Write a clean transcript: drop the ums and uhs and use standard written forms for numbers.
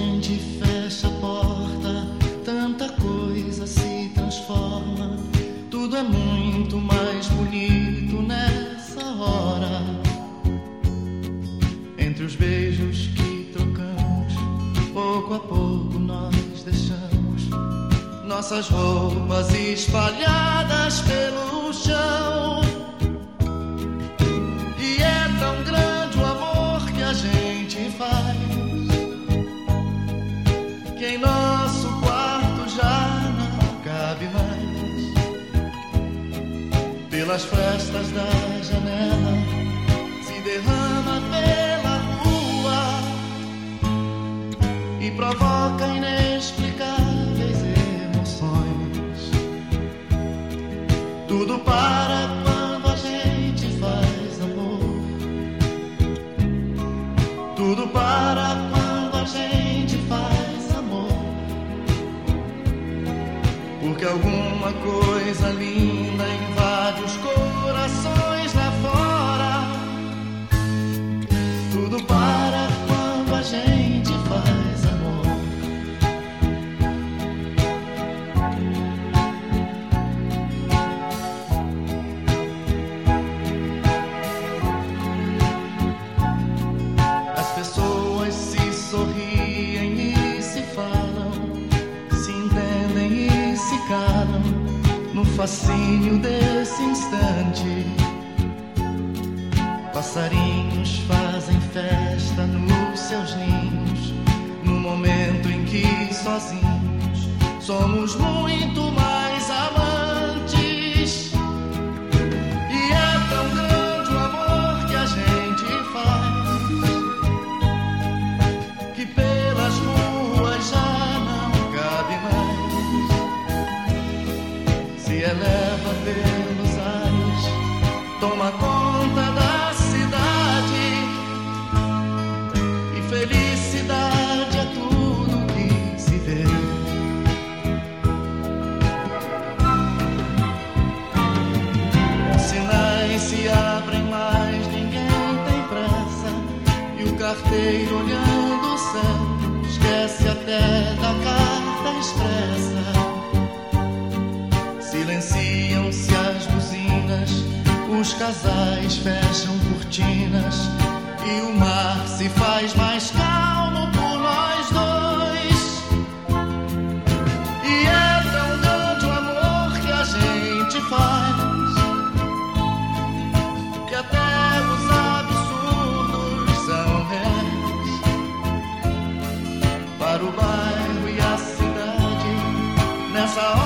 gente fecha a porta, tanta coisa se transforma. Tudo é muito mais bonito nessa hora. Entre os beijos que trocamos, pouco a pouco nós deixamos nossas roupas espalhadas pelo chão. E é tão grande o amor que a gente faz, que em nosso quarto já não cabe mais. Pelas frestas da janela se derrama pela rua e provoca inexplicáveis emoções. Tudo para quando a gente faz amor. Tudo para quando a gente faz amor. Porque alguma coisa linda invade os corações lá fora. Tudo para quando a gente faz amor. As pessoas se sorriem e se falam, se entendem e se calam no fascínio desse instante. Passarinhos fazem festa nos seus ninhos, no momento em que sozinhos somos muito mais amantes. E é tão grande o amor que a gente faz, que pelas ruas já não cabe mais. Se eleva pelos ares, toma conta da cidade, e felicidade é tudo que se vê. Sinais se abrem, mas ninguém tem pressa, e o carteiro olhando o céu esquece até da carta expressa. Silenciam-se as buzinas, os casais fecham cortinas, e o mar se faz mais calmo por nós dois. E é tão grande o amor que a gente faz, que até os absurdos são reais. Para o bairro e a cidade, nessa hora